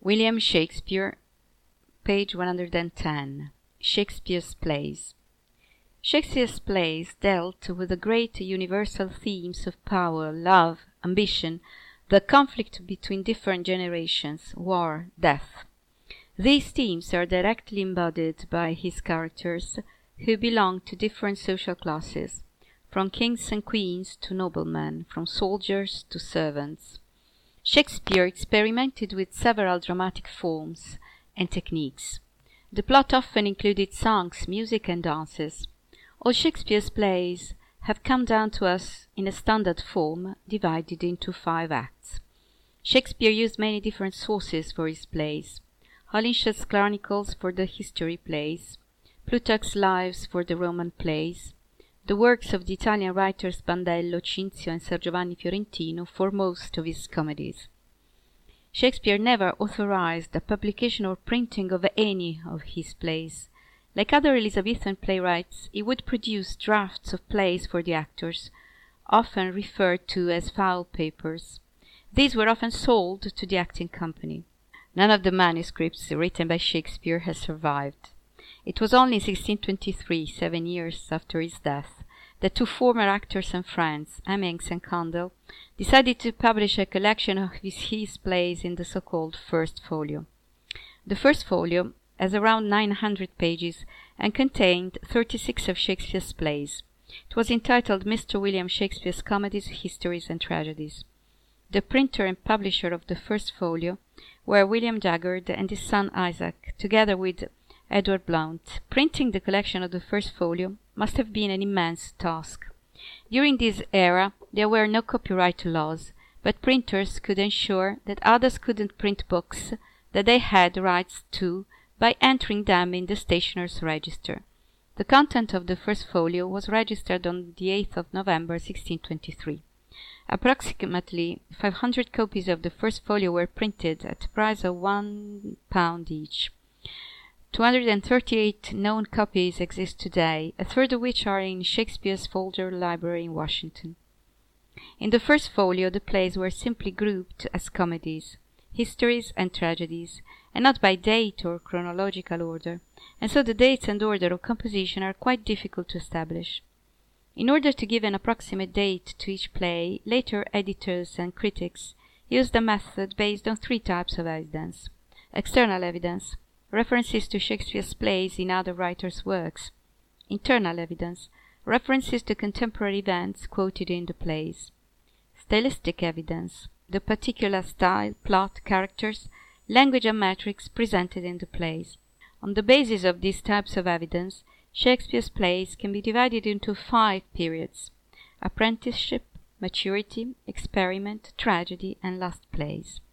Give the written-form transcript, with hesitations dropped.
William Shakespeare, page 110. Shakespeare's Plays. Shakespeare's plays dealt with the great universal themes of power, love, ambition, the conflict between different generations, war, death. These themes are directly embodied by his characters, who belong to different social classes, from kings and queens to noblemen, from soldiers to servants. Shakespeare experimented with several dramatic forms and techniques. The plot often included songs, music, and dances. All Shakespeare's plays have come down to us in a standard form, divided into 5 acts. Shakespeare used many different sources for his plays. Holinshed's Chronicles for the history plays, Plutarch's Lives for the Roman plays, the works of the Italian writers Bandello, Cinzio, and Ser Giovanni Fiorentino for most of his comedies. Shakespeare never authorized the publication or printing of any of his plays. Like other Elizabethan playwrights, he would produce drafts of plays for the actors, often referred to as foul papers. These were often sold to the acting company. None of the manuscripts written by Shakespeare has survived. It was only in 1623, 7 years after his death, that 2 former actors and friends, Hemmings and Condell, decided to publish a collection of his plays in the so-called First Folio. The First Folio has around 900 pages and contained 36 of Shakespeare's plays. It was entitled Mr. William Shakespeare's Comedies, Histories, and Tragedies. The printer and publisher of the First Folio were William Jaggard and his son Isaac, together with Edward Blount. Printing the collection of the First Folio must have been an immense task. During this era, there were no copyright laws, but printers could ensure that others couldn't print books that they had rights to by entering them in the stationer's register. The content of the First Folio was registered on the 8th of November 1623. Approximately 500 copies of the First Folio were printed at a price of £1 each. 238 known copies exist today, a third of which are in Shakespeare's Folger Library in Washington. In the First Folio, the plays were simply grouped as comedies, histories, and tragedies, and not by date or chronological order, and so the dates and order of composition are quite difficult to establish. In order to give an approximate date to each play, later editors and critics used a method based on 3 types of evidence: external evidence, references to Shakespeare's plays in other writers' works; internal evidence, references to contemporary events quoted in the plays; stylistic evidence, the particular style, plot, characters, language, and metrics presented in the plays. On the basis of these types of evidence, Shakespeare's plays can be divided into 5 periods: apprenticeship, maturity, experiment, tragedy, and last plays.